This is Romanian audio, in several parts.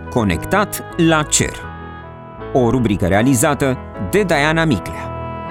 Conectat la cer. O rubrică realizată de Diana Miclea.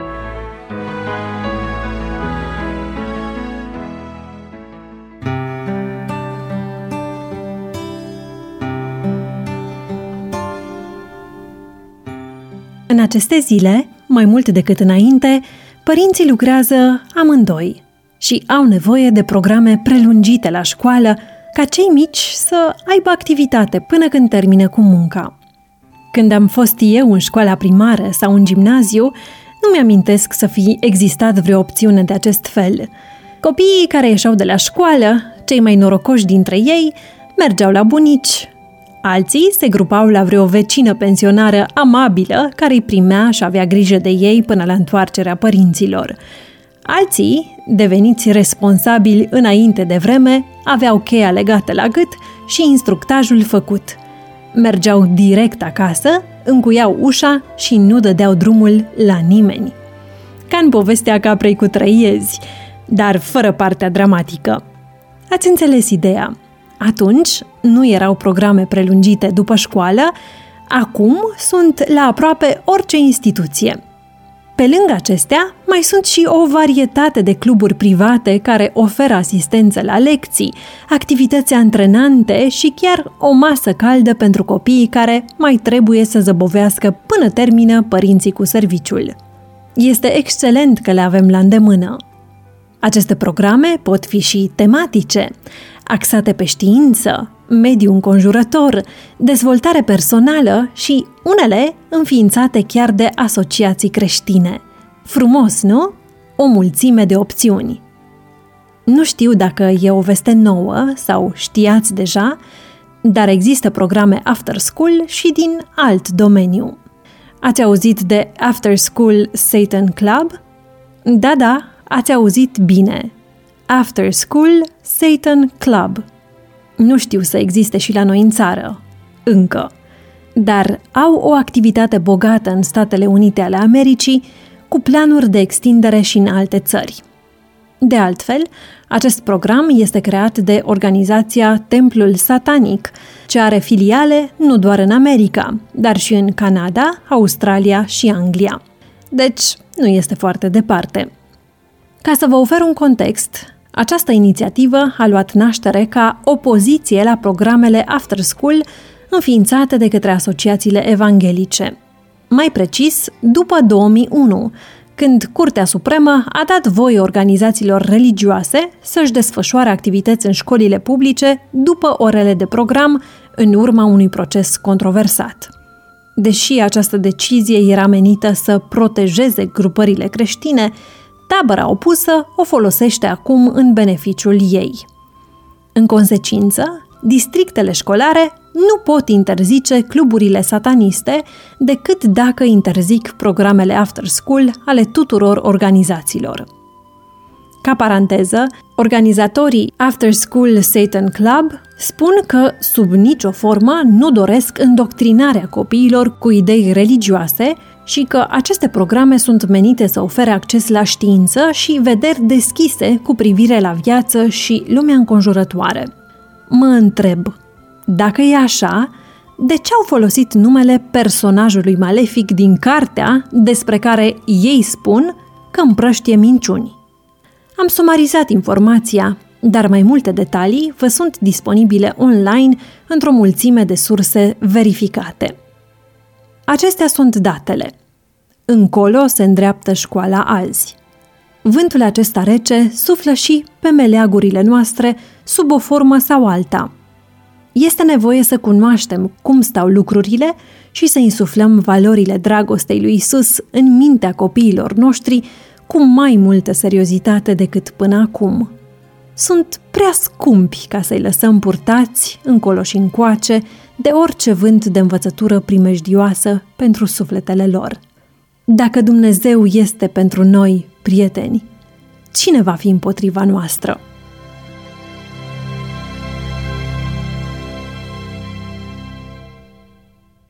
În aceste zile, mai mult decât înainte, părinții lucrează amândoi și au nevoie de programe prelungite la școală ca cei mici să aibă activitate până când termină cu munca. Când am fost eu în școala primară sau în gimnaziu, nu mi-amintesc să fi existat vreo opțiune de acest fel. Copiii care ieșeau de la școală, cei mai norocoși dintre ei, mergeau la bunici. Alții se grupau la vreo vecină pensionară amabilă care îi primea și avea grijă de ei până la întoarcerea părinților. Alții, deveniți responsabili înainte de vreme, aveau cheia legată la gât și instructajul făcut. Mergeau direct acasă, încuiau ușa și nu dădeau drumul la nimeni. Ca în povestea caprei cu 3 iezi, dar fără partea dramatică. Ați înțeles ideea? Atunci nu erau programe prelungite după școală, acum sunt la aproape orice instituție. Pe lângă acestea, mai sunt și o varietate de cluburi private care oferă asistență la lecții, activități antrenante și chiar o masă caldă pentru copiii care mai trebuie să zăbovească până termină părinții cu serviciul. Este excelent că le avem la îndemână. Aceste programe pot fi și tematice, axate pe știință, mediul înconjurător, dezvoltare personală și unele înființate chiar de asociații creștine. Frumos, nu? O mulțime de opțiuni. Nu știu dacă e o veste nouă sau știați deja, dar există programe after school și din alt domeniu. Ați auzit de After School Satan Club? Da, ați auzit bine. After School Satan Club. Nu știu să existe și la noi în țară. Încă. Dar au o activitate bogată în Statele Unite ale Americii, cu planuri de extindere și în alte țări. De altfel, acest program este creat de organizația Templul Satanic, ce are filiale nu doar în America, dar și în Canada, Australia și Anglia. Deci, nu este foarte departe. Ca să vă ofer un context, această inițiativă a luat naștere ca opoziție la programele after school înființate de către asociațiile evanghelice. Mai precis, după 2001, când Curtea Supremă a dat voie organizațiilor religioase să-și desfășoare activități în școlile publice după orele de program, în urma unui proces controversat. Deși această decizie era menită să protejeze grupările creștine, tabăra opusă o folosește acum în beneficiul ei. În consecință, districtele școlare nu pot interzice cluburile sataniste decât dacă interzic programele after school ale tuturor organizațiilor. Ca paranteză, organizatorii After School Satan Club spun că, sub nicio formă, nu doresc îndoctrinarea copiilor cu idei religioase și că aceste programe sunt menite să ofere acces la știință și vederi deschise cu privire la viață și lumea înconjurătoare. Mă întreb, dacă e așa, de ce au folosit numele personajului malefic din cartea despre care ei spun că împrăștie minciuni? Am sumarizat informația, dar mai multe detalii vă sunt disponibile online într-o mulțime de surse verificate. Acestea sunt datele. Încolo se îndreaptă școala azi. Vântul acesta rece suflă și pe meleagurile noastre sub o formă sau alta. Este nevoie să cunoaștem cum stau lucrurile și să insuflăm valorile dragostei lui Isus în mintea copiilor noștri cu mai multă seriozitate decât până acum. Sunt prea scumpi ca să-i lăsăm purtați încolo și încoace de orice vânt de învățătură primejdioasă pentru sufletele lor. Dacă Dumnezeu este pentru noi, prieteni, cine va fi împotriva noastră?